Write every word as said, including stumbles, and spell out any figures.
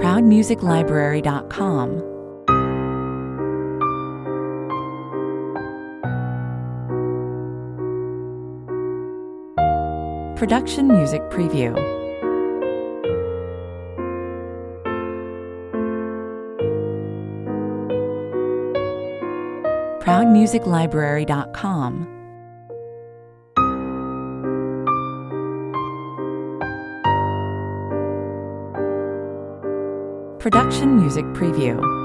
proud music library dot com. Production Music Preview. proud music library dot com. Production Music Preview.